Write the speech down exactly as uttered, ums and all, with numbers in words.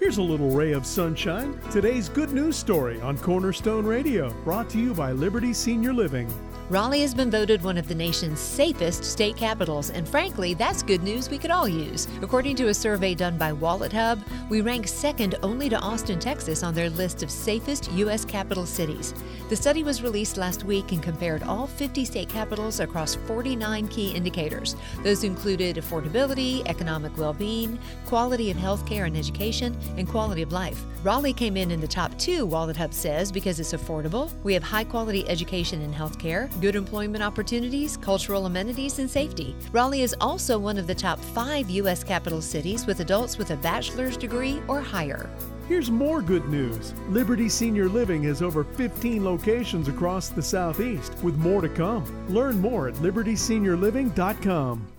Here's a little ray of sunshine. Today's good news story on Cornerstone Radio, brought to you by Liberty Senior Living. Raleigh has been voted one of the nation's safest state capitals, and frankly, that's good news we could all use. According to a survey done by WalletHub, we rank second only to Austin, Texas on their list of safest U S capital cities. The study was released last week and compared all fifty state capitals across forty-nine key indicators. Those included affordability, economic well-being, quality of health care and education, and quality of life. Raleigh came in in the top two, WalletHub says, because it's affordable, we have high-quality education and health care, good employment opportunities, cultural amenities, and safety. Raleigh is also one of the top five U S capital cities with adults with a bachelor's degree or higher. Here's more good news. Liberty Senior Living has over fifteen locations across the Southeast, with more to come. Learn more at liberty senior living dot com.